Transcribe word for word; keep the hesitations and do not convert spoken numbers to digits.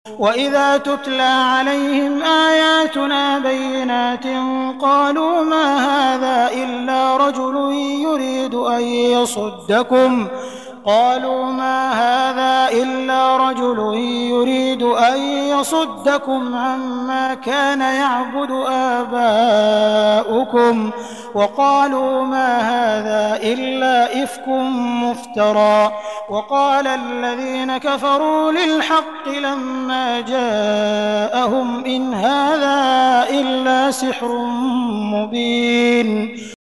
وَإِذَا تُتْلَىٰ عَلَيْهِمْ آيَاتُنَا بَيِّنَاتٍ قَالُوا مَا هَٰذَا إِلَّا رَجُلٌ يُرِيدُ أَن يَصُدَّكُمْ قَالُوا مَا هَٰذَا إِلَّا رَجُلٌ يُرِيدُ أَن يَصُدَّكُمْ عَمَّا كَانَ يَعْبُدُ آبَاؤُكُمْ وَقَالُوا مَا هَٰذَا إِلَّا إِفْكٌ مُّفْتَرًى وَقَالَ الَّذِينَ كَفَرُوا لِلْحَقِّ لَمَّا جَاءَهُمْ إِنْ هَٰذَا إِلَّا سِحْرٌ مُّبِينٌ